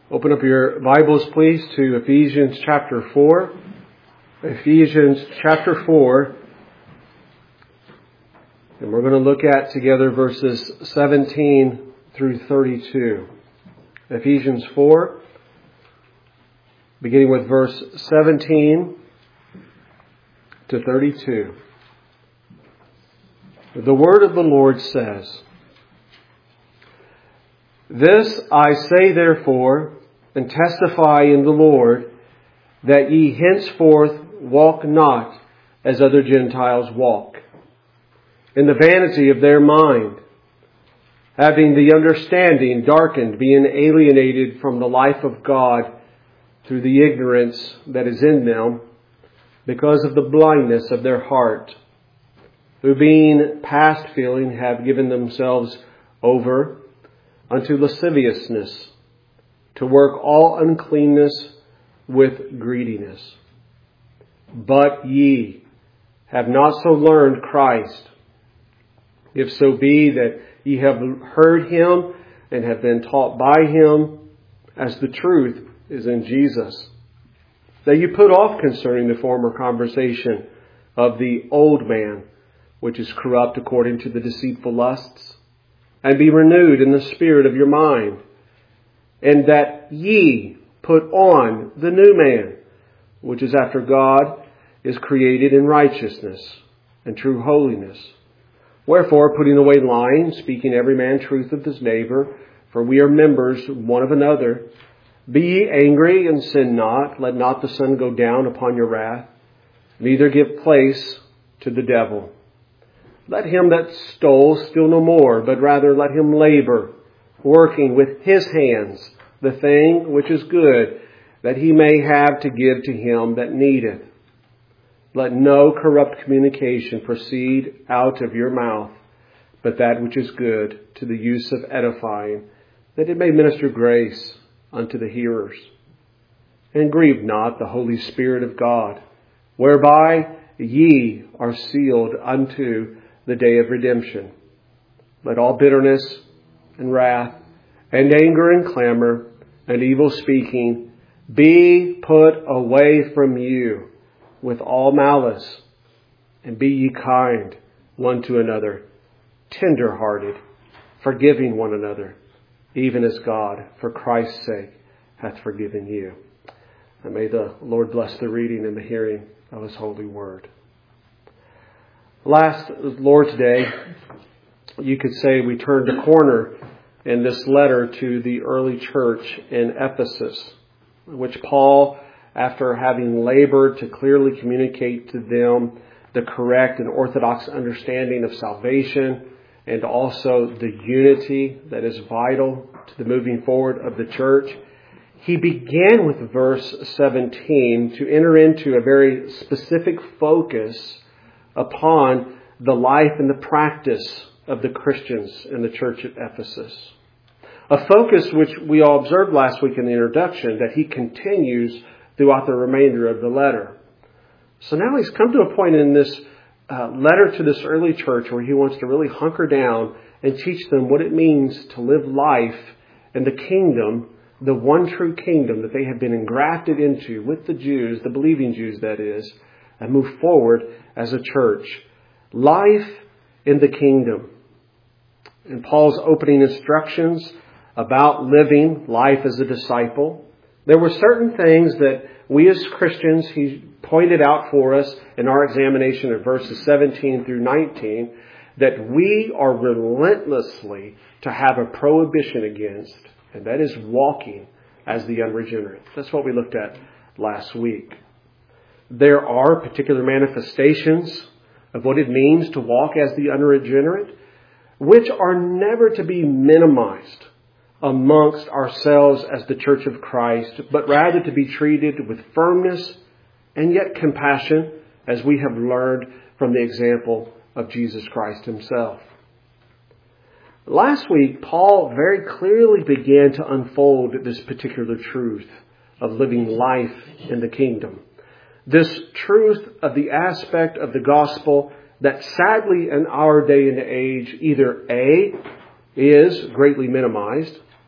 Open up your Bibles, please, to Ephesians chapter 4. Ephesians chapter 4. And we're going to look at together verses 17 through 32. Ephesians 4, beginning with verse 17 to 32. The word of the Lord says, "This I say therefore, and testify in the Lord, that ye henceforth walk not as other Gentiles walk, in the vanity of their mind, having the understanding darkened, being alienated from the life of God through the ignorance that is in them, because of the blindness of their heart, who being past feeling have given themselves over unto lasciviousness, to work all uncleanness with greediness. But ye have not so learned Christ, if so be that ye have heard him and have been taught by him, as the truth is in Jesus, that you put off concerning the former conversation of the old man, which is corrupt according to the deceitful lusts, and be renewed in the spirit of your mind, and that ye put on the new man, which is after God, is created in righteousness and true holiness. Wherefore, putting away lying, speaking every man truth of his neighbor, for we are members one of another. Be ye angry and sin not. Let not the sun go down upon your wrath. Neither give place to the devil. Let him that stole steal no more, but rather let him labor, working with his hands the thing which is good, that he may have to give to him that needeth. Let no corrupt communication proceed out of your mouth, but that which is good, to the use of edifying, that it may minister grace unto the hearers. And grieve not the Holy Spirit of God, whereby ye are sealed unto the day of redemption. Let all bitterness and wrath and anger and clamor and evil speaking be put away from you with all malice. And be ye kind one to another, tender-hearted, forgiving one another, even as God, for Christ's sake, hath forgiven you." And may the Lord bless the reading and the hearing of His holy word. Last Lord's Day, you could say we turned a corner in this letter to the early church in Ephesus, which Paul, after having labored to clearly communicate to them the correct and orthodox understanding of salvation and also the unity that is vital to the moving forward of the church, he began with verse 17 to enter into a very specific focus upon the life and the practice of the Christians in the church at Ephesus. A focus which we all observed last week in the introduction, that he continues throughout the remainder of the letter. So now he's come to a point in this letter to this early church where he wants to really hunker down and teach them what it means to live life in the kingdom, the one true kingdom that they have been engrafted into with the Jews, the believing Jews that is, and move forward as a church. Life in the kingdom. In Paul's opening instructions about living life as a disciple, there were certain things that we as Christians, he pointed out for us in our examination of verses 17 through 19, that we are relentlessly to have a prohibition against, and that is walking as the unregenerate. That's what we looked at last week. There are particular manifestations of what it means to walk as the unregenerate, which are never to be minimized amongst ourselves as the Church of Christ, but rather to be treated with firmness and yet compassion, as we have learned from the example of Jesus Christ himself. Last week, Paul very clearly began to unfold this particular truth of living life in the kingdom. This truth of the aspect of the gospel that sadly in our day and age either A, is greatly minimized,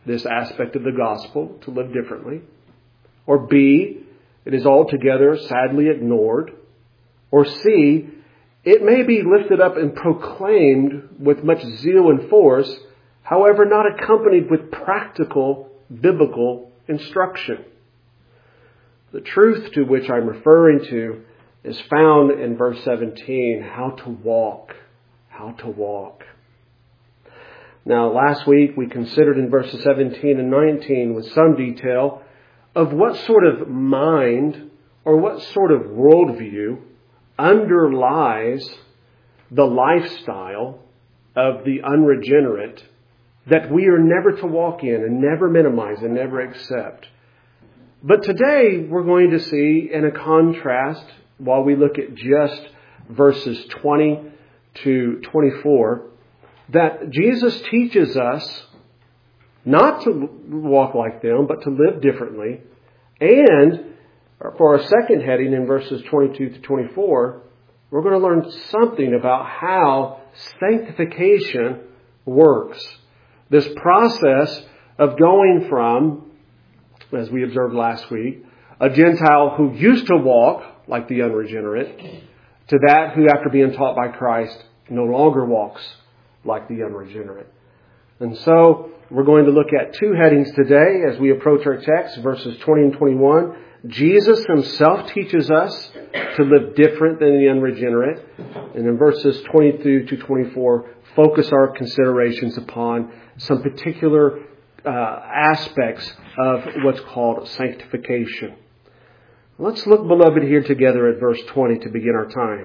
this aspect of the gospel, to live differently. Or B, it is altogether sadly ignored. Or C, it may be lifted up and proclaimed with much zeal and force, however not accompanied with practical biblical instruction. The truth to which I'm referring to is found in verse 17, how to walk. How to walk. Now, last week we considered in verses 17 and 19 with some detail of what sort of mind or what sort of worldview underlies the lifestyle of the unregenerate that we are never to walk in and never minimize and never accept. But today we're going to see in a contrast, while we look at just verses 20 to 24, that Jesus teaches us not to walk like them, but to live differently. And for our second heading in verses 22 to 24, we're going to learn something about how sanctification works. This process of going from, as we observed last week, a Gentile who used to walk like the unregenerate, to that who, after being taught by Christ, no longer walks like the unregenerate. And so we're going to look at two headings today as we approach our text, verses 20 and 21. Jesus himself teaches us to live different than the unregenerate. And in verses 22 to 24, focus our considerations upon some particular aspects of what's called sanctification. Let's look, beloved, here together at verse 20 to begin our time.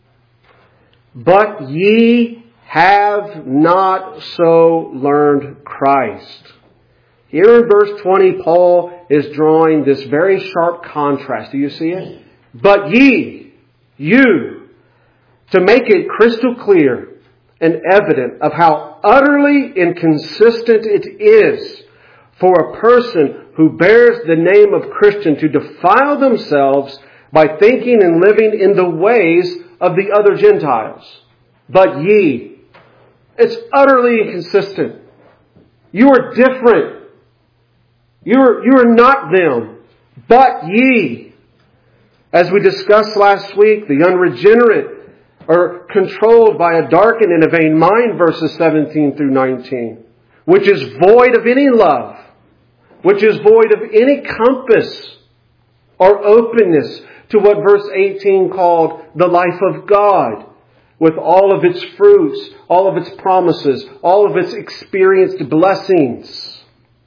But ye have not so learned Christ. Here in verse 20, Paul is drawing this very sharp contrast. Do you see it? But ye, you, to make it crystal clear and evident of how utterly inconsistent it is for a person who bears the name of Christian to defile themselves by thinking and living in the ways of the other Gentiles. But ye. It's utterly inconsistent. You are different. You are not them. But ye. As we discussed last week, the unregenerate are controlled by a darkened and a vain mind, verses 17 through 19, which is void of any love, which is void of any compass or openness to what verse 18 called the life of God, with all of its fruits, all of its promises, all of its experienced blessings.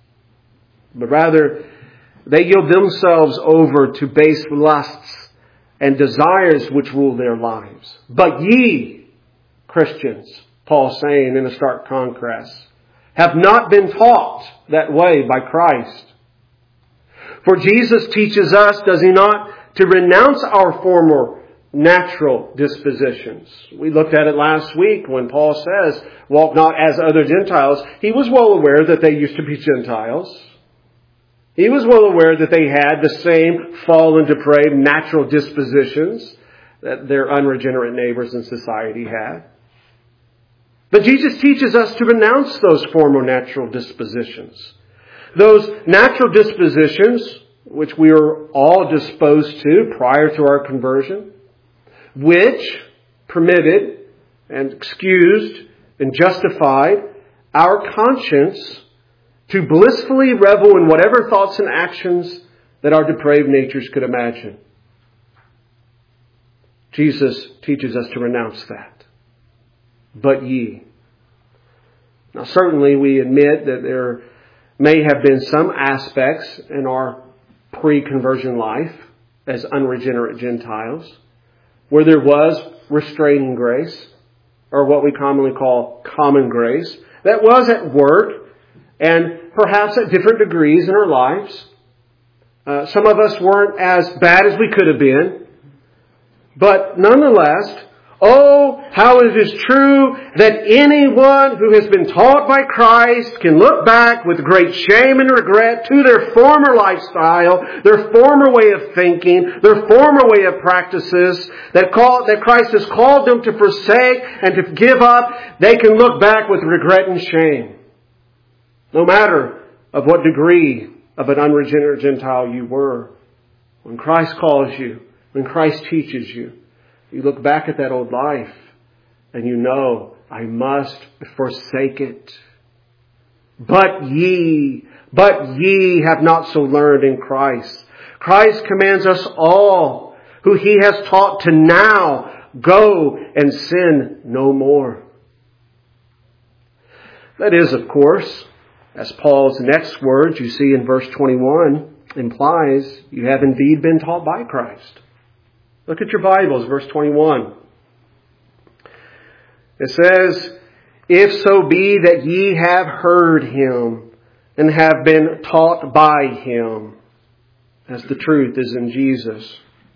But rather, they yield themselves over to base lusts and desires which rule their lives. But ye, Christians, Paul's saying in a stark contrast, have not been taught that way by Christ. For Jesus teaches us, does he not, to renounce our former natural dispositions. We looked at it last week when Paul says, walk not as other Gentiles. He was well aware that they used to be Gentiles. He was well aware that they had the same fallen, depraved, natural dispositions that their unregenerate neighbors in society had. But Jesus teaches us to renounce those former natural dispositions. Those natural dispositions, which we are all disposed to prior to our conversion, which permitted and excused and justified our conscience to blissfully revel in whatever thoughts and actions that our depraved natures could imagine. Jesus teaches us to renounce that. But ye. Now certainly we admit that there may have been some aspects in our pre-conversion life as unregenerate Gentiles where there was restraining grace, or what we commonly call common grace, that was at work, and perhaps at different degrees in our lives. Some of us weren't as bad as we could have been, but nonetheless, oh, how it is true that anyone who has been taught by Christ can look back with great shame and regret to their former lifestyle, their former way of thinking, their former way of practices that Christ has called them to forsake and to give up. They can look back with regret and shame. No matter of what degree of an unregenerate Gentile you were. When Christ calls you, when Christ teaches you, you look back at that old life and you know, I must forsake it. But ye have not so learned in Christ. Christ commands us all, who He has taught, to now go and sin no more. That is, of course, as Paul's next words you see in verse 21 implies, you have indeed been taught by Christ. Look at your Bibles, verse 21. It says, if so be that ye have heard Him and have been taught by Him, as the truth is in Jesus.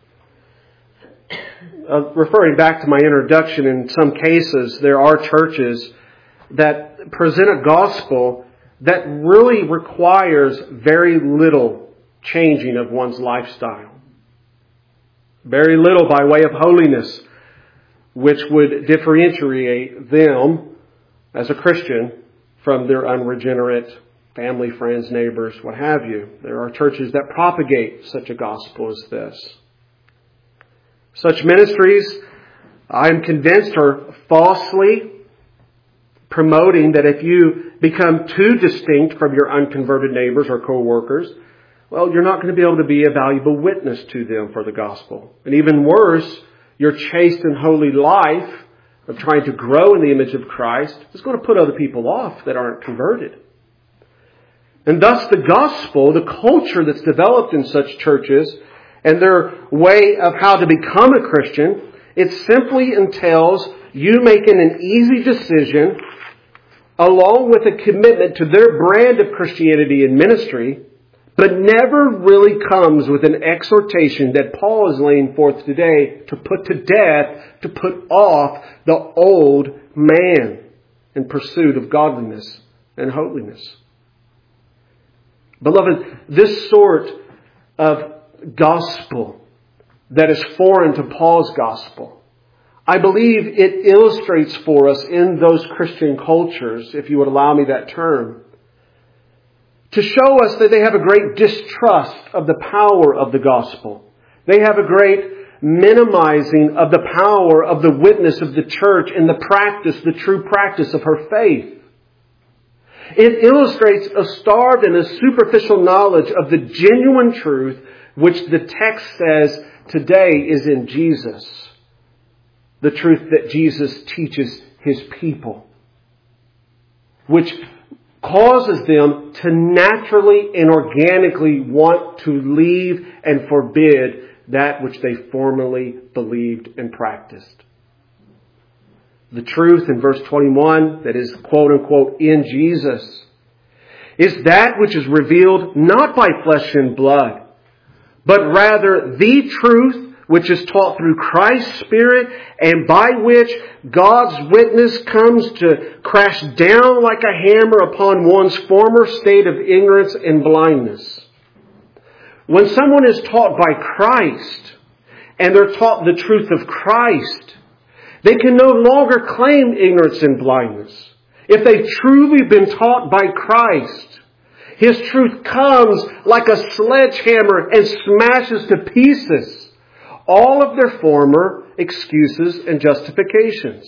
Referring back to my introduction, in some cases there are churches that present a gospel that really requires very little changing of one's lifestyle. Very little by way of holiness, which would differentiate them as a Christian from their unregenerate family, friends, neighbors, what have you. There are churches that propagate such a gospel as this. Such ministries, I'm convinced, are falsely promoting that if you become too distinct from your unconverted neighbors or co-workers, well, you're not going to be able to be a valuable witness to them for the gospel. And even worse, your chaste and holy life of trying to grow in the image of Christ is going to put other people off that aren't converted. And thus the gospel, the culture that's developed in such churches, and their way of how to become a Christian, it simply entails you making an easy decision along with a commitment to their brand of Christianity and ministry, but never really comes with an exhortation that Paul is laying forth today to put to death, to put off the old man in pursuit of godliness and holiness. Beloved, this sort of gospel that is foreign to Paul's gospel, I believe it illustrates for us in those Christian cultures, if you would allow me that term, to show us that they have a great distrust of the power of the gospel. They have a great minimizing of the power of the witness of the church and the practice, the true practice of her faith. It illustrates a starved and a superficial knowledge of the genuine truth which the text says today is in Jesus. The truth that Jesus teaches His people, which causes them to naturally and organically want to leave and forbid that which they formerly believed and practiced. The truth in verse 21 that is quote unquote in Jesus is that which is revealed not by flesh and blood, but rather the truth which is taught through Christ's Spirit, and by which God's witness comes to crash down like a hammer upon one's former state of ignorance and blindness. When someone is taught by Christ, and they're taught the truth of Christ, they can no longer claim ignorance and blindness. If they've truly been taught by Christ, His truth comes like a sledgehammer and smashes to pieces all of their former excuses and justifications.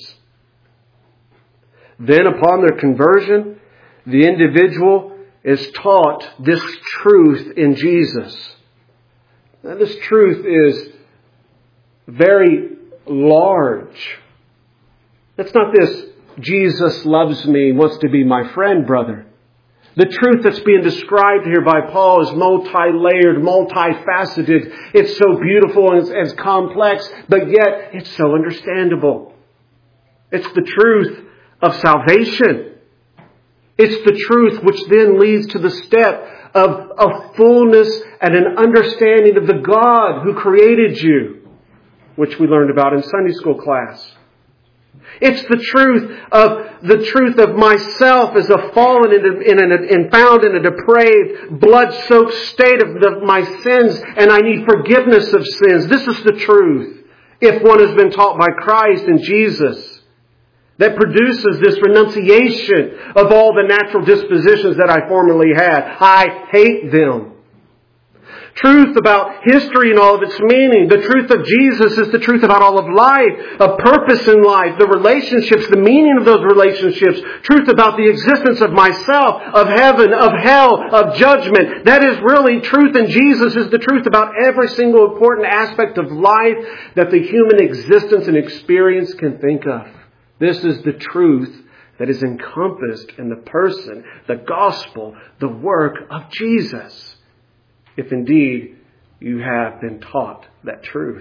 Then upon their conversion, the individual is taught this truth in Jesus. Now, this truth is very large. It's not this, Jesus loves me, wants to be my friend, brother. The truth that's being described here by Paul is multi-layered, multifaceted. It's so beautiful and it's complex, but yet it's so understandable. It's the truth of salvation. It's the truth which then leads to the step of a fullness and an understanding of the God who created you, which we learned about in Sunday school class. It's the truth of myself as a fallen and found in a depraved, blood-soaked state of my sins, and I need forgiveness of sins. This is the truth. If one has been taught by Christ and Jesus, that produces this renunciation of all the natural dispositions that I formerly had. I hate them. Truth about history and all of its meaning. The truth of Jesus is the truth about all of life, of purpose in life, the relationships, the meaning of those relationships. Truth about the existence of myself, of heaven, of hell, of judgment. That is really truth, and Jesus is the truth about every single important aspect of life that the human existence and experience can think of. This is the truth that is encompassed in the person, the gospel, the work of Jesus. If indeed you have been taught that truth.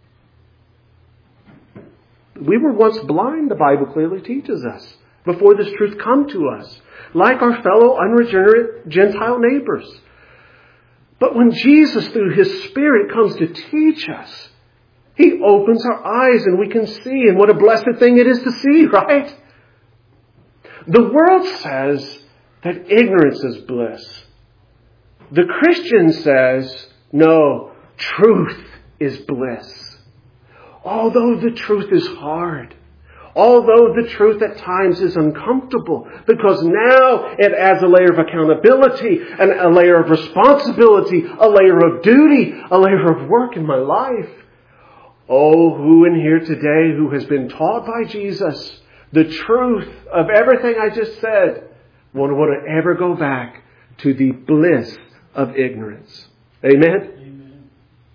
We were once blind, the Bible clearly teaches us, before this truth come to us, like our fellow unregenerate Gentile neighbors. But when Jesus, through His Spirit, comes to teach us, He opens our eyes and we can see, and what a blessed thing it is to see, right? The world says that ignorance is bliss. The Christian says, no, truth is bliss. Although the truth is hard, although the truth at times is uncomfortable, because now it adds a layer of accountability, and a layer of responsibility, a layer of duty, a layer of work in my life. Oh, who in here today who has been taught by Jesus the truth of everything I just said won't want to ever go back to the bliss of ignorance. Amen? Amen.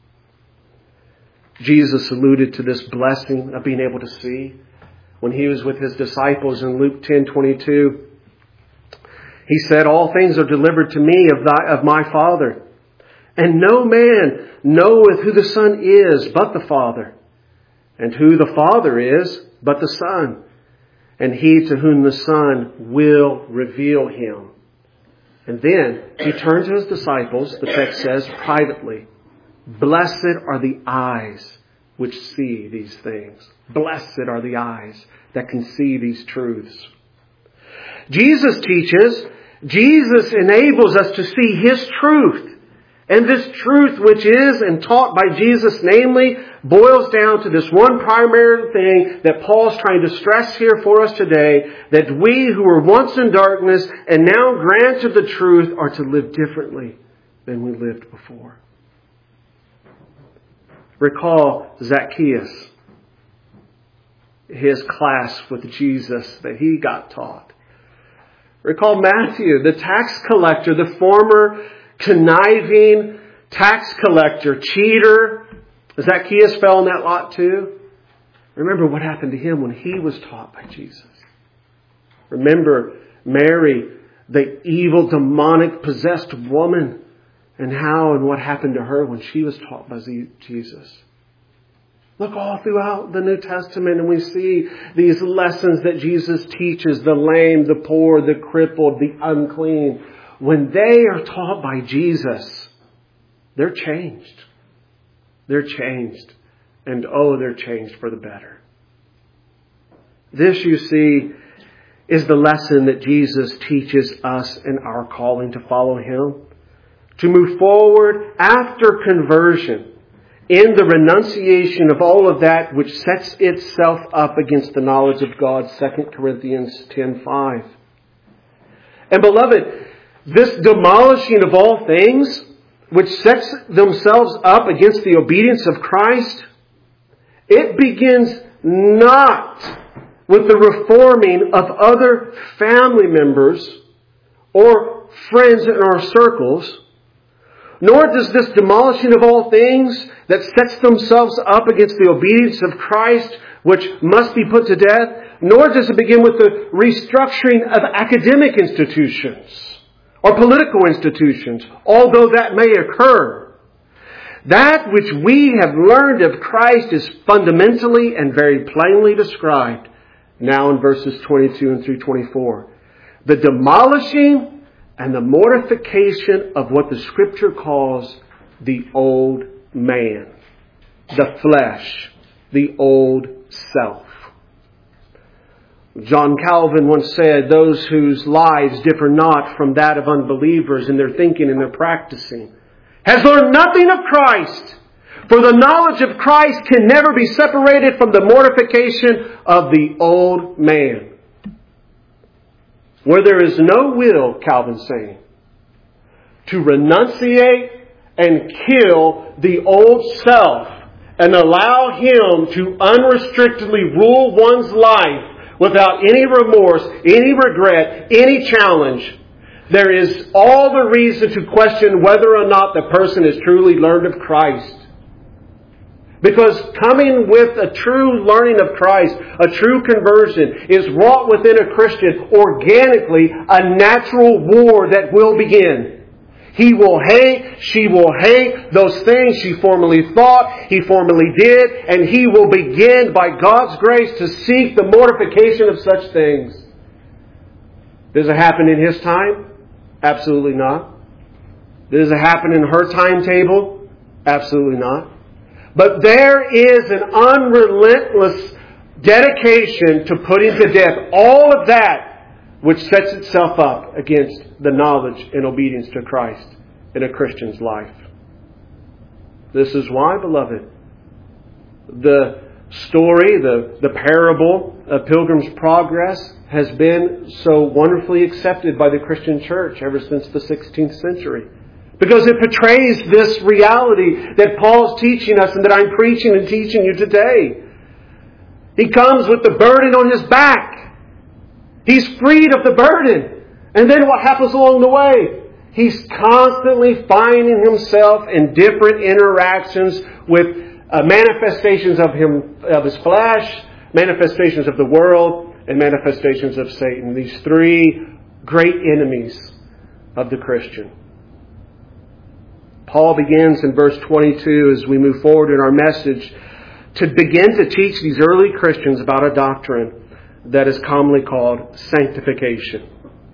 Jesus alluded to this blessing of being able to see when He was with His disciples in Luke 10:22. He said, all things are delivered to me of my Father. And no man knoweth who the Son is but the Father, and who the Father is but the Son, and he to whom the Son will reveal Him. And then He turned to His disciples, the text says, privately. Blessed are the eyes which see these things. Blessed are the eyes that can see these truths. Jesus teaches, Jesus enables us to see His truth. And this truth which is and taught by Jesus, namely, boils down to this one primary thing that Paul's trying to stress here for us today, that we who were once in darkness and now granted the truth are to live differently than we lived before. Recall Zacchaeus, his class with Jesus that he got taught. Recall Matthew, the tax collector, the former conniving tax collector, cheater. Zacchaeus fell in that lot too. Remember what happened to him when he was taught by Jesus. Remember Mary, the evil, demonic, possessed woman, and how and what happened to her when she was taught by Jesus. Look all throughout the New Testament and we see these lessons that Jesus teaches, the lame, the poor, the crippled, the unclean. When they are taught by Jesus, they're changed. They're changed. And oh, they're changed for the better. This, you see, is the lesson that Jesus teaches us in our calling to follow Him. To move forward after conversion in the renunciation of all of that which sets itself up against the knowledge of God. 2 Corinthians 10:5. And beloved, this demolishing of all things which sets themselves up against the obedience of Christ, it begins not with the reforming of other family members or friends in our circles, nor does this demolishing of all things that sets themselves up against the obedience of Christ, which must be put to death, nor does it begin with the restructuring of academic institutions or political institutions, although that may occur. That which we have learned of Christ is fundamentally and very plainly described now in verses 22 and through 24. The demolishing and the mortification of what the Scripture calls the old man, the flesh, the old self. John Calvin once said, those whose lives differ not from that of unbelievers in their thinking and their practicing has learned nothing of Christ, For the knowledge of Christ can never be separated from the mortification of the old man. Where there is no will, Calvin's saying, to renunciate and kill the old self and allow Him to unrestrictedly rule one's life without any remorse, any regret, any challenge, there is all the reason to question whether or not the person has truly learned of Christ. Because coming with a true learning of Christ, a true conversion, is wrought within a Christian organically a natural war that will begin. He will hate, she will hate those things she formerly thought, he formerly did, and he will begin by God's grace to seek the mortification of such things. Does it happen in his time? Absolutely not. Does it happen in her timetable? Absolutely not. But there is an unrelentless dedication to putting to death all of that which sets itself up against the knowledge and obedience to Christ in a Christian's life. This is why, beloved, the story, the parable of Pilgrim's Progress has been so wonderfully accepted by the Christian church ever since the 16th century. Because it portrays this reality that Paul's teaching us and that I'm preaching and teaching you today. He comes with the burden on his back. He's freed of the burden. And then what happens along the way? He's constantly finding himself in different interactions with manifestations of his flesh, manifestations of the world, and manifestations of Satan. These three great enemies of the Christian. Paul begins in verse 22 as we move forward in our message to begin to teach these early Christians about a doctrine that is commonly called sanctification.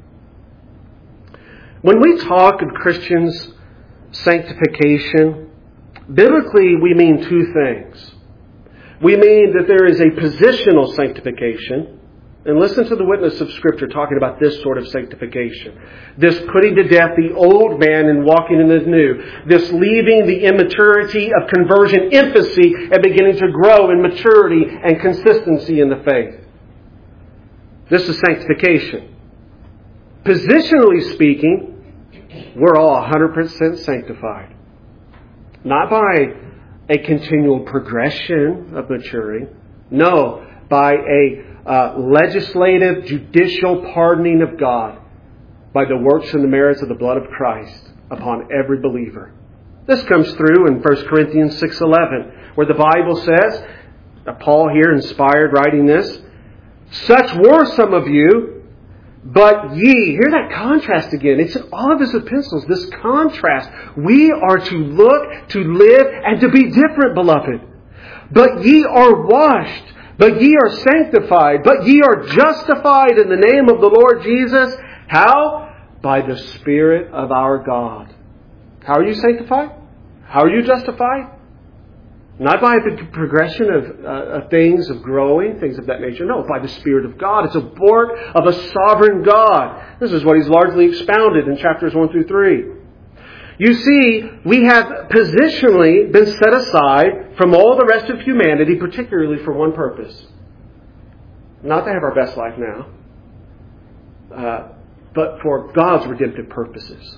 When we talk of Christians' sanctification, biblically we mean two things. We mean that there is a positional sanctification. And listen to the witness of Scripture talking about this sort of sanctification. This putting to death the old man and walking in the new. This leaving the immaturity of conversion infancy and beginning to grow in maturity and consistency in the faith. This is sanctification. Positionally speaking, we're all 100% sanctified. Not by a continual progression of maturing. No, by a legislative, judicial pardoning of God by the works and the merits of the blood of Christ upon every believer. This comes through in 1 Corinthians 6:11, where the Bible says, Paul here inspired writing this, such were some of you, but ye, hear that contrast again. It's in all of his epistles, this contrast. We are to look, to live, and to be different, beloved. But ye are washed, but ye are sanctified, but ye are justified in the name of the Lord Jesus. How? By the Spirit of our God. How are you sanctified? How are you justified? Not by the progression of things, of growing, things of that nature. No, by the Spirit of God. It's a work of a sovereign God. This is what he's largely expounded in chapters 1 through 3. You see, we have positionally been set aside from all the rest of humanity, particularly for one purpose. Not to have our best life now, but for God's redemptive purposes.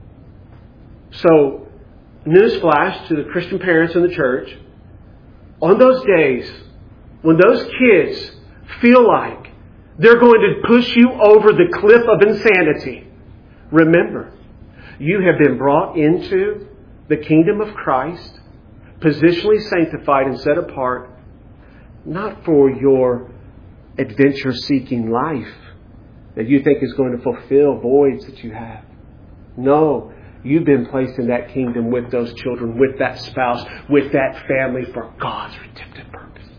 So, newsflash to the Christian parents in the church, on those days when those kids feel like they're going to push you over the cliff of insanity, remember, you have been brought into the kingdom of Christ, positionally sanctified and set apart, not for your adventure-seeking life that you think is going to fulfill voids that you have. No, you've been placed in that kingdom with those children, with that spouse, with that family for God's redemptive purposes.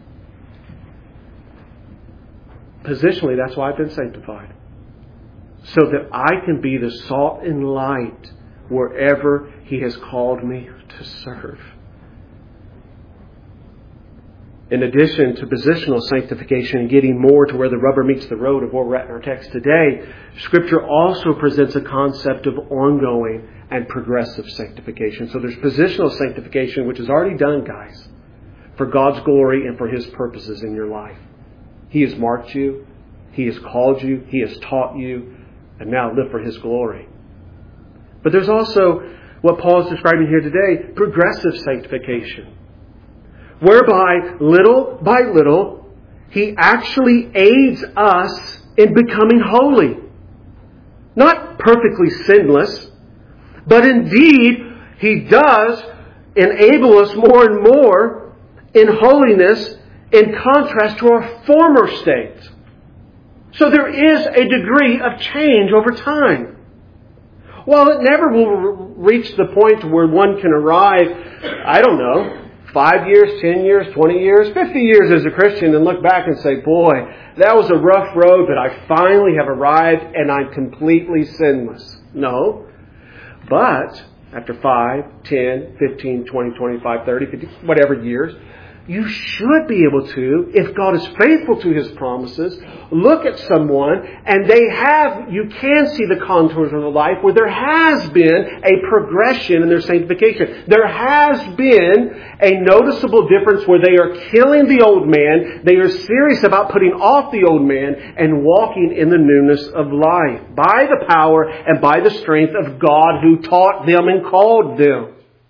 Positionally, that's why I've been sanctified. So that I can be the salt and light wherever He has called me to serve. In addition to positional sanctification and getting more to where the rubber meets the road of where we're at in our text today, Scripture also presents a concept of ongoing and progressive sanctification. So there's positional sanctification, which is already done, guys, for God's glory and for His purposes in your life. He has marked you. He has called you. He has taught you. And now live for His glory. But there's also what Paul is describing here today, progressive sanctification, whereby little by little He actually aids us in becoming holy. Not perfectly sinless, but indeed He does enable us more and more in holiness in contrast to our former state. So there is a degree of change over time. While it never will reach the point where one can arrive, 5 years, 10 years, 20 years, 50 years as a Christian and look back and say, boy, that was a rough road, but I finally have arrived and I'm completely sinless. No. But after 5, 10, 15, 20, 25, 30, 50, whatever years, you should be able to, if God is faithful to His promises, look at someone and you can see the contours of their life where there has been a progression in their sanctification. There has been a noticeable difference where they are killing the old man, they are serious about putting off the old man and walking in the newness of life by the power and by the strength of God who taught them and called them.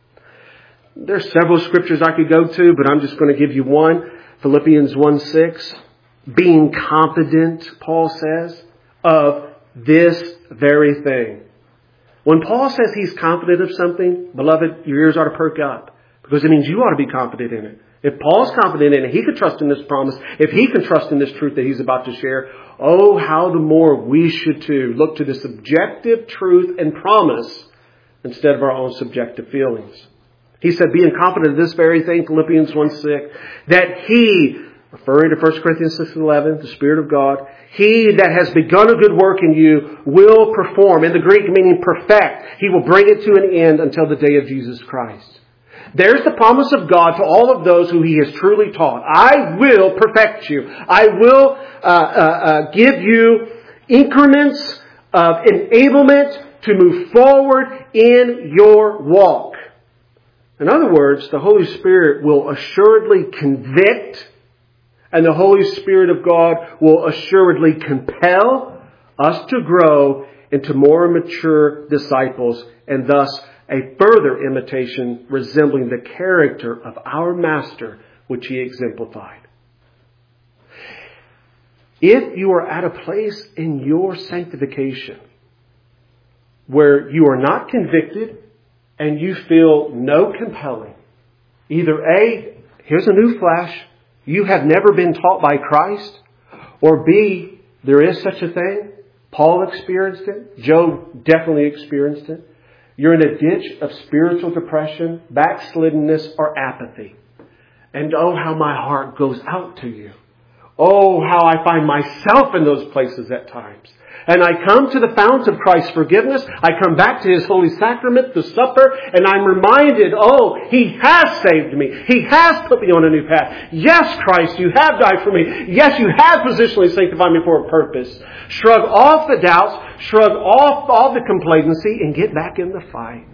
There's several scriptures I could go to, but I'm just going to give you one. Philippians 1:6. Being confident, Paul says, of this very thing. When Paul says he's confident of something, beloved, your ears ought to perk up. Because it means you ought to be confident in it. If Paul's confident in it, he could trust in this promise. If he can trust in this truth that he's about to share, oh, how the more we should too look to this objective truth and promise instead of our own subjective feelings. He said, being confident of this very thing, Philippians 1:6, that He, referring to 1 Corinthians 6:11, the Spirit of God, He that has begun a good work in you will perform. In the Greek meaning perfect. He will bring it to an end until the day of Jesus Christ. There's the promise of God to all of those who He has truly taught. I will perfect you. I will give you increments of enablement to move forward in your walk. In other words, the Holy Spirit will assuredly convict, and the Holy Spirit of God will assuredly compel us to grow into more mature disciples, and thus a further imitation resembling the character of our Master, which He exemplified. If you are at a place in your sanctification where you are not convicted, and you feel no compelling, either A, here's a new flash, you have never been taught by Christ, or B, there is such a thing, Paul experienced it, Job definitely experienced it, you're in a ditch of spiritual depression, backsliddenness, or apathy. And oh, how my heart goes out to you. Oh, how I find myself in those places at times. And I come to the fount of Christ's forgiveness. I come back to His holy sacrament, the supper, and I'm reminded, oh, He has saved me. He has put me on a new path. Yes, Christ, you have died for me. Yes, you have positionally sanctified me for a purpose. Shrug off the doubts, shrug off all the complacency, and get back in the fight.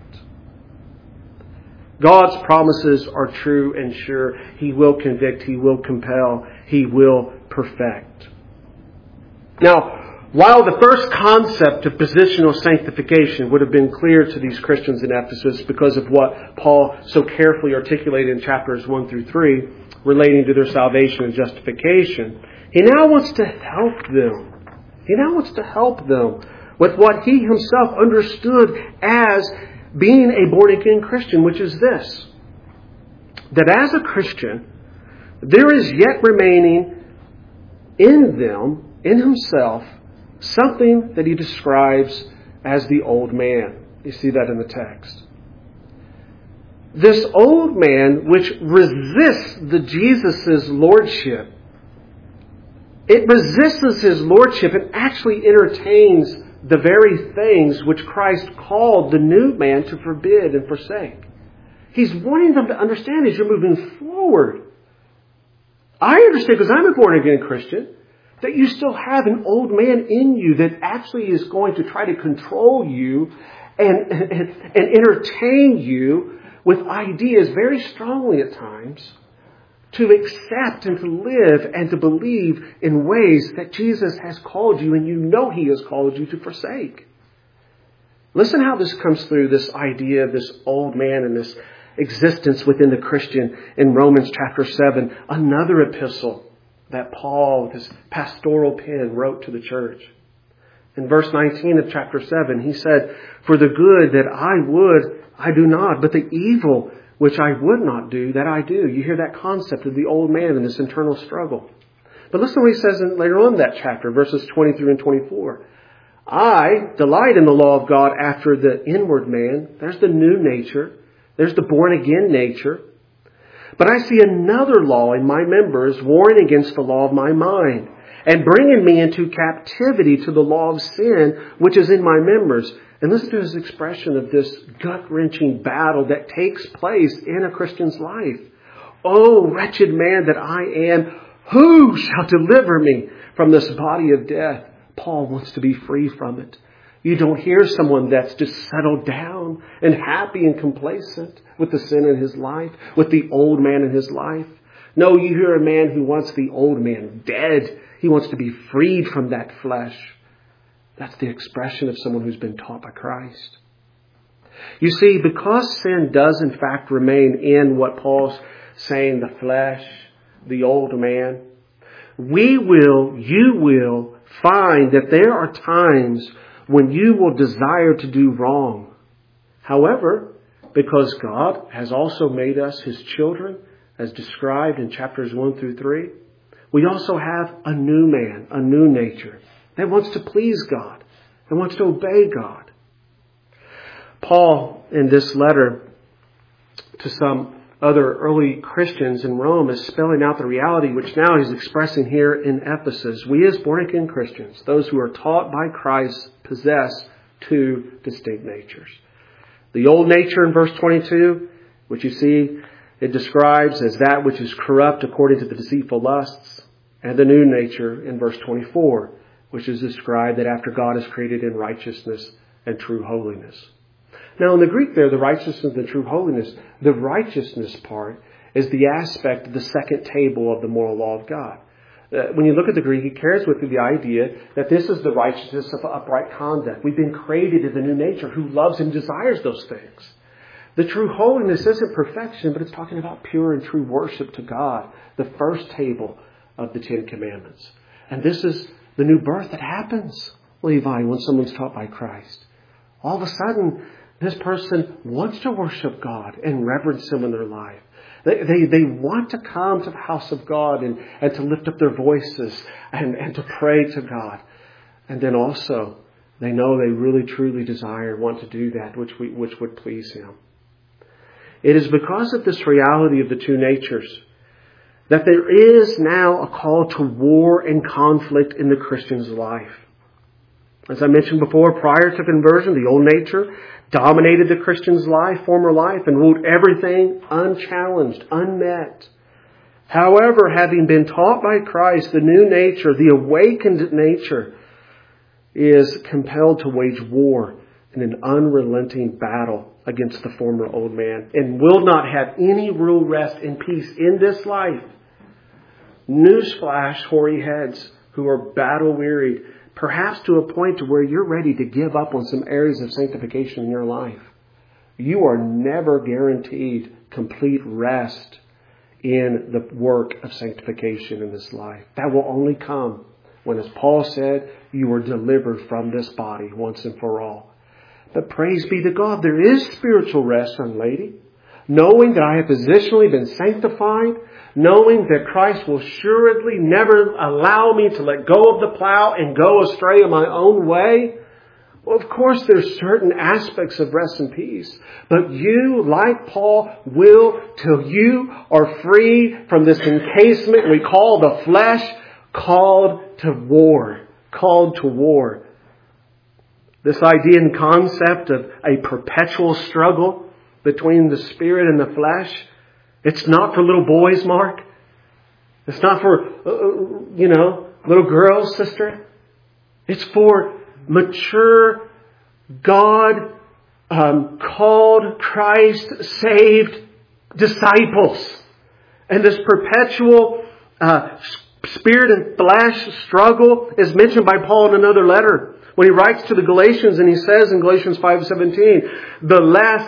God's promises are true and sure. He will convict. He will compel. He will perfect. Now, while the first concept of positional sanctification would have been clear to these Christians in Ephesus because of what Paul so carefully articulated in chapters 1 through 3 relating to their salvation and justification, he now wants to help them. He now wants to help them with what he himself understood as being a born-again Christian, which is this: that as a Christian, there is yet remaining in them, in himself, something that he describes as the old man. You see that in the text. This old man which resists the Jesus' lordship. It resists His lordship and actually entertains the very things which Christ called the new man to forbid and forsake. He's wanting them to understand as you're moving forward. I understand, because I'm a born-again Christian, that you still have an old man in you that actually is going to try to control you and entertain you with ideas very strongly at times to accept and to live and to believe in ways that Jesus has called you and you know He has called you to forsake. Listen how this comes through, this idea of this old man and this existence within the Christian in Romans chapter 7, another epistle that Paul, with his pastoral pen, wrote to the church. In verse 19 of chapter 7, he said, "For the good that I would, I do not, but the evil which I would not do, that I do." You hear that concept of the old man and this internal struggle. But listen to what he says later on in that chapter, verses 23 and 24. "I delight in the law of God after the inward man." There's the new nature. There's the born-again nature. "But I see another law in my members, warring against the law of my mind, and bringing me into captivity to the law of sin, which is in my members." And listen to his expression of this gut-wrenching battle that takes place in a Christian's life. "Oh, wretched man that I am, who shall deliver me from this body of death?" Paul wants to be free from it. You don't hear someone that's just settled down and happy and complacent with the sin in his life, with the old man in his life. No, you hear a man who wants the old man dead. He wants to be freed from that flesh. That's the expression of someone who's been taught by Christ. You see, because sin does in fact remain in what Paul's saying, the flesh, the old man, you will find that there are times when you will desire to do wrong. However, because God has also made us His children, as described in chapters 1 through 3, we also have a new man, a new nature that wants to please God and wants to obey God. Paul, in this letter to some other early Christians in Rome, is spelling out the reality which now he's expressing here in Ephesus. We as born-again Christians, those who are taught by Christ, possess two distinct natures. The old nature in verse 22, which you see it describes as that which is corrupt according to the deceitful lusts, and the new nature in verse 24, which is described that after God is created in righteousness and true holiness. Now in the Greek there, the righteousness and the true holiness, the righteousness part is the aspect of the second table of the moral law of God. When you look at the Greek, it carries with it the idea that this is the righteousness of upright conduct. We've been created in the new nature who loves and desires those things. The true holiness isn't perfection, but it's talking about pure and true worship to God, the first table of the Ten Commandments. And this is the new birth that happens, Levi, when someone's taught by Christ. All of a sudden, this person wants to worship God and reverence Him in their life. They want to come to the house of God and to lift up their voices and to pray to God. And then also, they know they really truly desire and want to do that which would please Him. It is because of this reality of the two natures that there is now a call to war and conflict in the Christian's life. As I mentioned before, prior to conversion, the old nature dominated the Christian's former life, and ruled everything unchallenged, unmet. However, having been taught by Christ, the new nature, the awakened nature, is compelled to wage war in an unrelenting battle against the former old man, and will not have any real rest and peace in this life. Newsflash, hoary heads who are battle-wearied, perhaps to a point to where you're ready to give up on some areas of sanctification in your life. You are never guaranteed complete rest in the work of sanctification in this life. That will only come when, as Paul said, you are delivered from this body once and for all. But praise be to God, there is spiritual rest, young lady. Knowing that I have positionally been sanctified, knowing that Christ will assuredly never allow me to let go of the plow and go astray in my own way. Well, of course, there's certain aspects of rest and peace. But you, like Paul, will, till you are free from this encasement we call the flesh, called to war. Called to war. This idea and concept of a perpetual struggle between the spirit and the flesh, it's not for little boys, Mark. It's not for, little girls, sister. It's for mature, God called, Christ saved disciples. And this perpetual spirit and flesh struggle is mentioned by Paul in another letter. When he writes to the Galatians, and he says in Galatians 5:17, the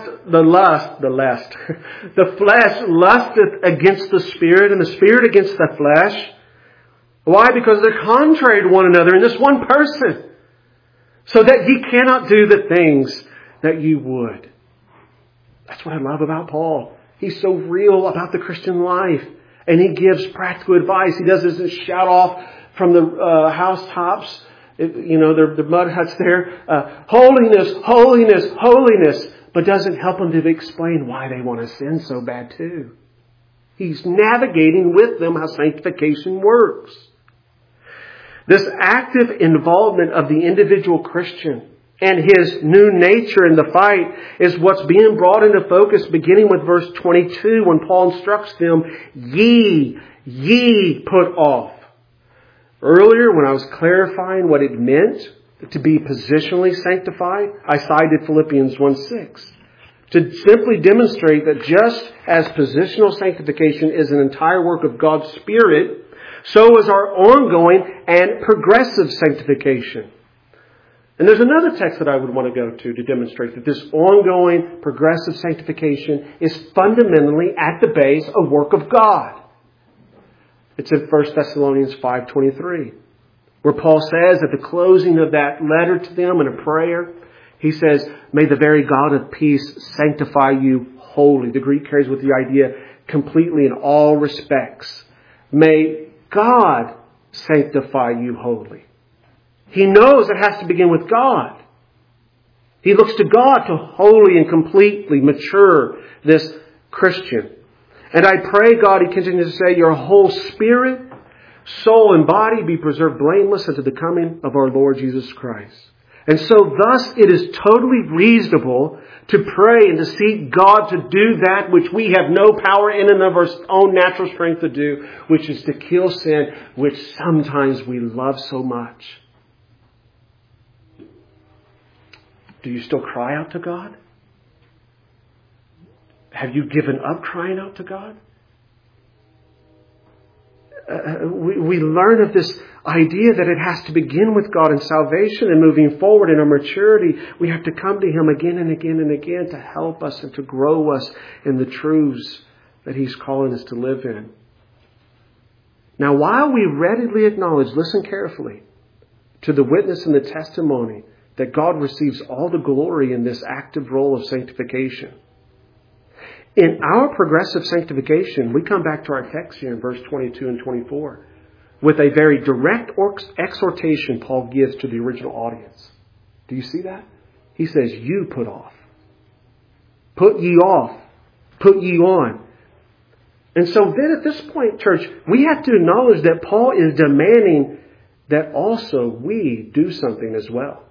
flesh lusteth against the Spirit, and the Spirit against the flesh. Why? Because they're contrary to one another in this one person. So that ye cannot do the things that you would. That's what I love about Paul. He's so real about the Christian life. And he gives practical advice. He doesn't shout off from the housetops. The mud huts there. Holiness, holiness, holiness. But doesn't help them to explain why they want to sin so bad too. He's navigating with them how sanctification works. This active involvement of the individual Christian and his new nature in the fight is what's being brought into focus beginning with verse 22 when Paul instructs them, ye put off. Earlier, when I was clarifying what it meant to be positionally sanctified, I cited Philippians 1:6 to simply demonstrate that just as positional sanctification is an entire work of God's Spirit, so is our ongoing and progressive sanctification. And there's another text that I would want to go to demonstrate that this ongoing progressive sanctification is fundamentally at the base a work of God. It's in 1 Thessalonians 5:23, where Paul says at the closing of that letter to them in a prayer, he says, may the very God of peace sanctify you wholly. The Greek carries with the idea completely in all respects. May God sanctify you wholly. He knows it has to begin with God. He looks to God to wholly and completely mature this Christian. And I pray, God, he continues to say, your whole spirit, soul, and body be preserved blameless unto the coming of our Lord Jesus Christ. And so thus it is totally reasonable to pray and to seek God to do that which we have no power in and of our own natural strength to do, which is to kill sin, which sometimes we love so much. Do you still cry out to God? Have you given up crying out to God? We learn of this idea that it has to begin with God in salvation, and moving forward in our maturity, we have to come to Him again and again and again to help us and to grow us in the truths that He's calling us to live in. Now, while we readily acknowledge, listen carefully, to the witness and the testimony that God receives all the glory in this active role of sanctification, in our progressive sanctification, we come back to our text here in verse 22 and 24 with a very direct exhortation Paul gives to the original audience. Do you see that? He says, you put off. Put ye off. Put ye on. And so then at this point, church, we have to acknowledge that Paul is demanding that also we do something as well.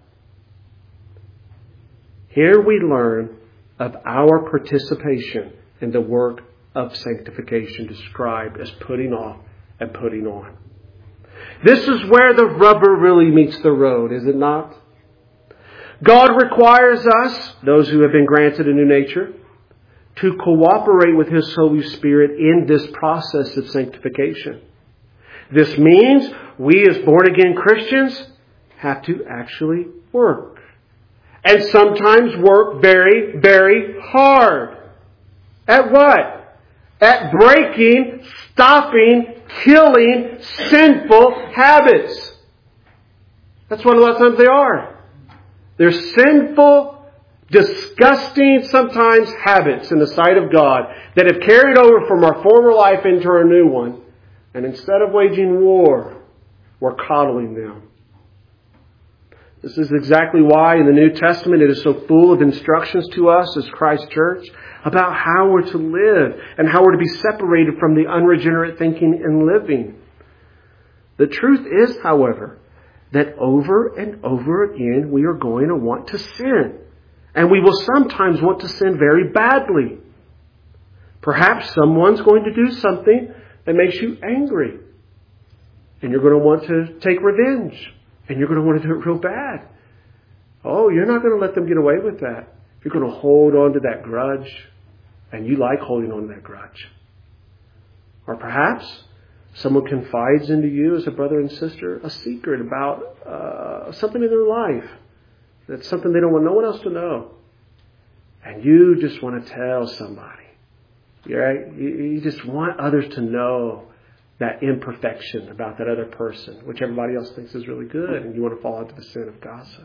Here we learn of our participation in the work of sanctification described as putting off and putting on. This is where the rubber really meets the road, is it not? God requires us, those who have been granted a new nature, to cooperate with His Holy Spirit in this process of sanctification. This means we as born-again Christians have to actually work. And sometimes work very, very hard. At what? At breaking, stopping, killing sinful habits. That's what a lot of times they are. They're sinful, disgusting, sometimes habits in the sight of God that have carried over from our former life into our new one. And instead of waging war, we're coddling them. This is exactly why in the New Testament it is so full of instructions to us as Christ's church about how we're to live and how we're to be separated from the unregenerate thinking and living. The truth is, however, that over and over again we are going to want to sin. And we will sometimes want to sin very badly. Perhaps someone's going to do something that makes you angry. And you're going to want to take revenge. And you're going to want to do it real bad. Oh, you're not going to let them get away with that. You're going to hold on to that grudge. And you like holding on to that grudge. Or perhaps someone confides into you as a brother and sister a secret about something in their life. That's something they don't want no one else to know. And you just want to tell somebody. Right? You just want others to know that imperfection about that other person, which everybody else thinks is really good, and you want to fall into the sin of gossip.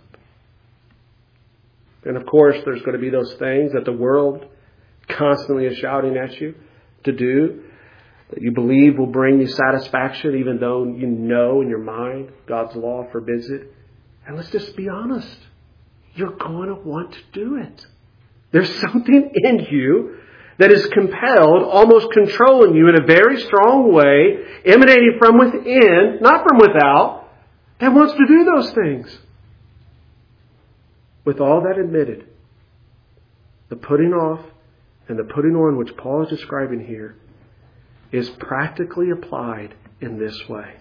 And of course, there's going to be those things that the world constantly is shouting at you to do, that you believe will bring you satisfaction, even though you know in your mind God's law forbids it. And let's just be honest. You're going to want to do it. There's something in you that is compelled, almost controlling you in a very strong way, emanating from within, not from without, that wants to do those things. With all that admitted, the putting off and the putting on, which Paul is describing here, is practically applied in this way.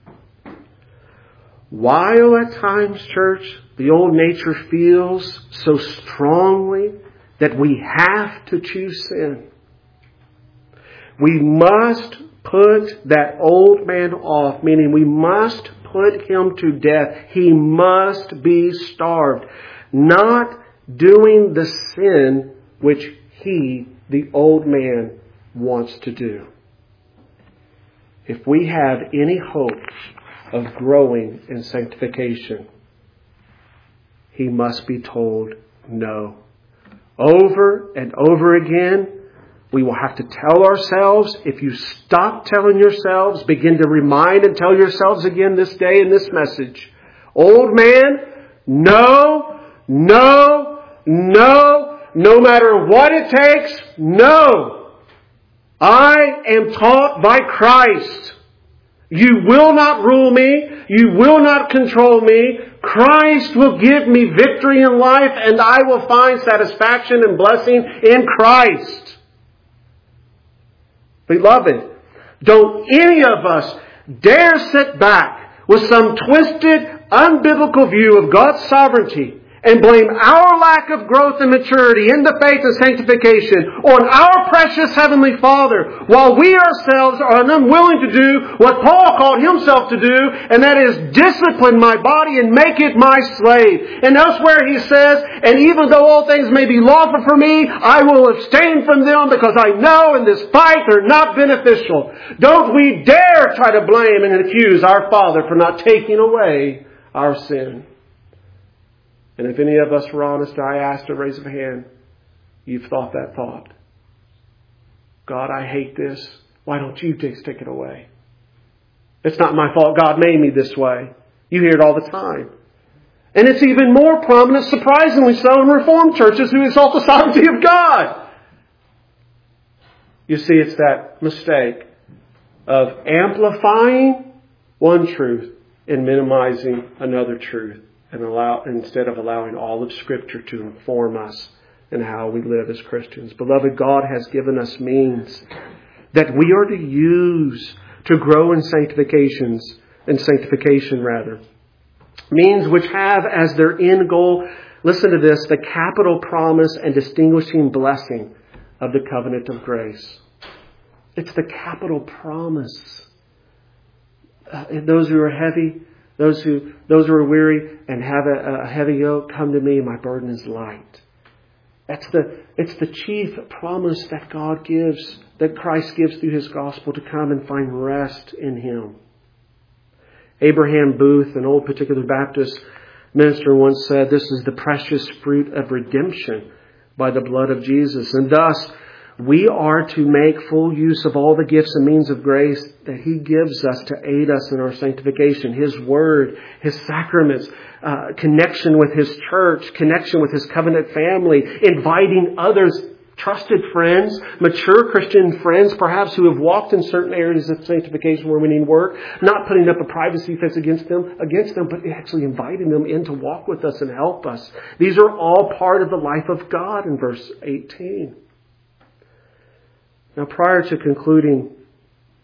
While at times, church, the old nature feels so strongly that we have to choose sin, we must put that old man off, meaning we must put him to death. He must be starved. Not doing the sin which he, the old man, wants to do. If we have any hope of growing in sanctification, he must be told no. Over and over again, we will have to tell ourselves. If you stop telling yourselves, begin to remind and tell yourselves again this day in this message. Old man, no, no, no, no matter what it takes, no. I am taught by Christ. You will not rule me. You will not control me. Christ will give me victory in life, and I will find satisfaction and blessing in Christ. Beloved, don't any of us dare sit back with some twisted, unbiblical view of God's sovereignty and blame our lack of growth and maturity in the faith and sanctification on our precious Heavenly Father, while we ourselves are unwilling to do what Paul called himself to do, and that is discipline my body and make it my slave. And elsewhere he says, and even though all things may be lawful for me, I will abstain from them because I know in this fight they're not beneficial. Don't we dare try to blame and accuse our Father for not taking away our sin. And if any of us were honest, I asked a raise of a hand, you've thought that thought. God, I hate this. Why don't you take it away? It's not my fault. God made me this way. You hear it all the time. And it's even more prominent, surprisingly so, in Reformed churches who exalt the sovereignty of God. You see, it's that mistake of amplifying one truth and minimizing another truth. And instead of allowing all of Scripture to inform us in how we live as Christians. Beloved, God has given us means that we are to use to grow in sanctification. Means which have as their end goal, listen to this, the capital promise and distinguishing blessing of the covenant of grace. It's the capital promise. Those who are heavy, those who are weary and have a heavy yoke, come to me, my burden is light. It's the chief promise that God gives, that Christ gives through His gospel, to come and find rest in Him. Abraham Booth, an old Particular Baptist minister, once said, this is the precious fruit of redemption by the blood of Jesus. And thus, we are to make full use of all the gifts and means of grace that He gives us to aid us in our sanctification. His Word, His sacraments, connection with His church, connection with His covenant family, inviting others, trusted friends, mature Christian friends, perhaps who have walked in certain areas of sanctification where we need work, not putting up a privacy fence against them, but actually inviting them in to walk with us and help us. These are all part of the life of God in verse 18. Now, prior to concluding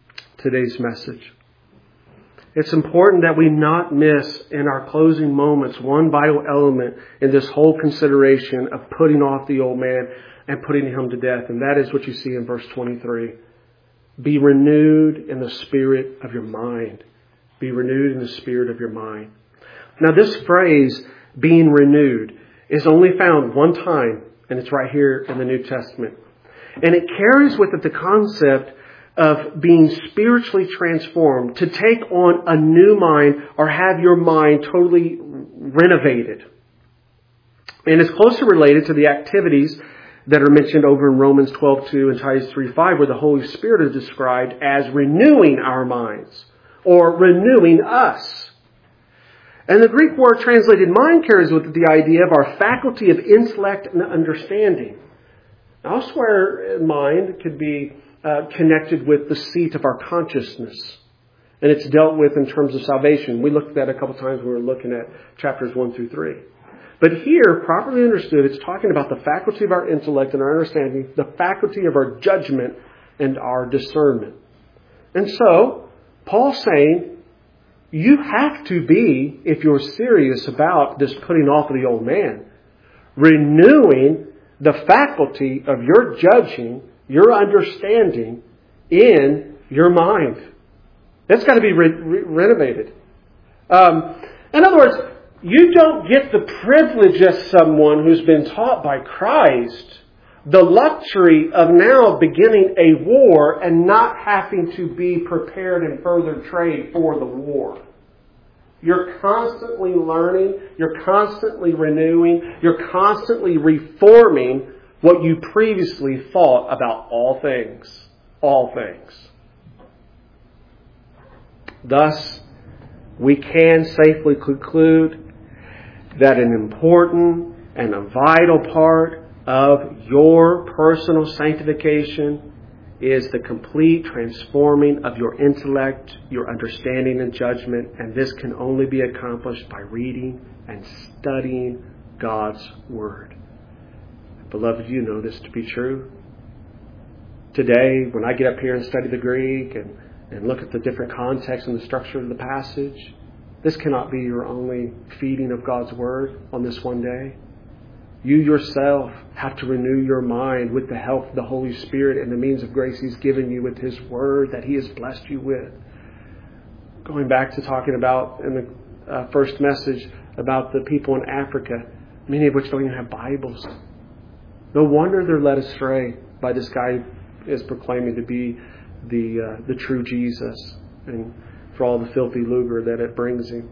today's message. It's important that we not miss in our closing moments one vital element in this whole consideration of putting off the old man and putting him to death. And that is what you see in verse 23. Be renewed in the spirit of your mind. Be renewed in the spirit of your mind. Now this phrase, being renewed, is only found one time, and it's right here in the New Testament. And it carries with it the concept of being spiritually transformed, to take on a new mind or have your mind totally renovated. And it's closely related to the activities that are mentioned over in Romans 12:2 and Titus 3:5, where the Holy Spirit is described as renewing our minds or renewing us. And the Greek word translated mind carries with it the idea of our faculty of intellect and understanding. Elsewhere, mind could be connected with the seat of our consciousness. And it's dealt with in terms of salvation. We looked at that a couple times when we were looking at chapters 1 through 3. But here, properly understood, it's talking about the faculty of our intellect and our understanding, the faculty of our judgment and our discernment. And so, Paul's saying, you have to be, if you're serious about this putting off of the old man, renewing the faculty of your judging, your understanding in your mind. That's got to be renovated. In other words, you don't get the privilege as someone who's been taught by Christ the luxury of now beginning a war and not having to be prepared and further trained for the war. You're constantly learning, you're constantly renewing, you're constantly reforming what you previously thought about all things. All things. Thus, we can safely conclude that an important and a vital part of your personal sanctification is the complete transforming of your intellect, your understanding and judgment, and this can only be accomplished by reading and studying God's Word. Beloved, you know this to be true. Today, when I get up here and study the Greek and look at the different contexts and the structure of the passage, this cannot be your only feeding of God's Word on this one day. You yourself have to renew your mind with the help of the Holy Spirit and the means of grace He's given you with His Word that He has blessed you with. Going back to talking about in the first message about the people in Africa, many of which don't even have Bibles. No wonder they're led astray by this guy who is proclaiming to be the true Jesus, and for all the filthy lucre that it brings him.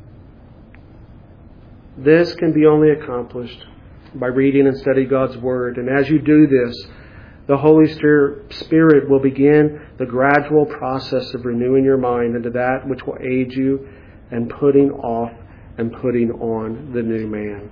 This can be only accomplished by reading and studying God's Word. And as you do this, the Holy Spirit will begin the gradual process of renewing your mind into that which will aid you in putting off and putting on the new man.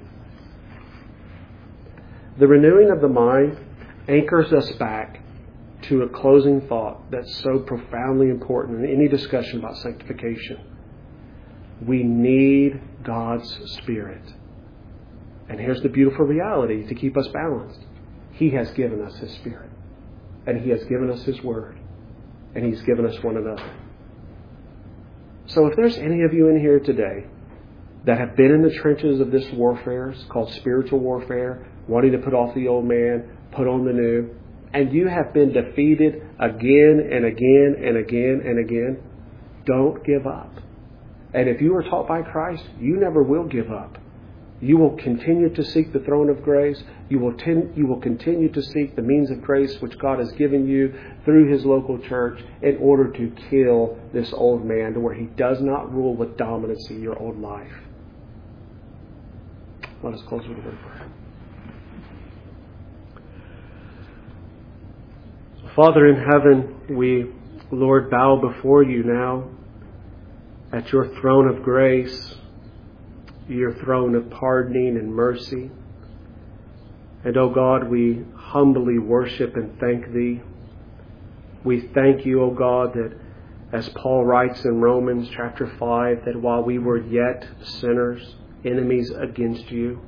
The renewing of the mind anchors us back to a closing thought that's so profoundly important in any discussion about sanctification. We need God's Spirit. And here's the beautiful reality to keep us balanced. He has given us His Spirit. And He has given us His Word. And He's given us one another. So if there's any of you in here today that have been in the trenches of this warfare, it's called spiritual warfare, wanting to put off the old man, put on the new, and you have been defeated again and again and again and again, don't give up. And if you are taught by Christ, you never will give up. You will continue to seek the throne of grace. You will continue to seek the means of grace which God has given you through His local church in order to kill this old man to where he does not rule with dominance in your old life. Let us close with a word of prayer. Father in heaven, we, Lord, bow before you now at your throne of grace, your throne of pardoning and mercy. And, O God, we humbly worship and thank Thee. We thank you, O God, that as Paul writes in Romans chapter 5, that while we were yet sinners, enemies against you,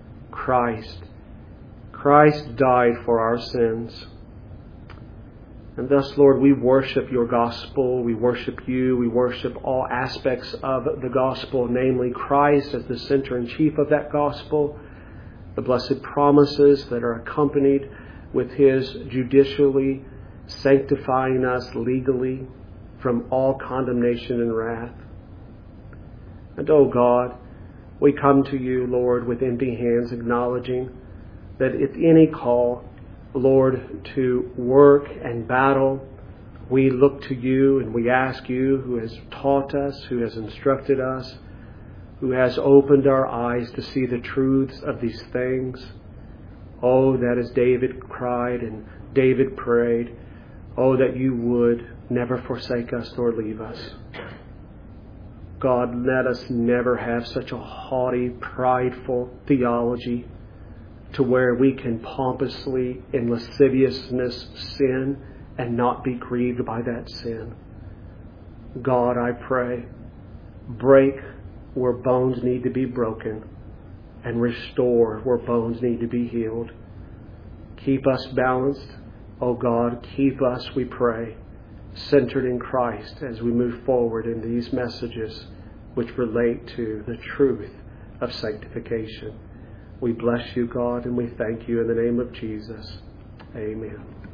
Christ died for our sins. And thus, Lord, we worship your gospel. We worship you. We worship all aspects of the gospel, namely Christ as the center and chief of that gospel, the blessed promises that are accompanied with his judicially sanctifying us legally from all condemnation and wrath. And, oh God, we come to you, Lord, with empty hands, acknowledging that if any call, Lord, to work and battle, we look to you and we ask you, who has taught us, who has instructed us, who has opened our eyes to see the truths of these things. Oh, that as David cried and David prayed, oh, that you would never forsake us nor leave us. God, let us never have such a haughty, prideful theology to where we can pompously in lasciviousness sin and not be grieved by that sin. God, I pray, break where bones need to be broken and restore where bones need to be healed. Keep us balanced. Oh God, keep us, we pray, centered in Christ as we move forward in these messages which relate to the truth of sanctification. We bless you, God, and we thank you in the name of Jesus. Amen.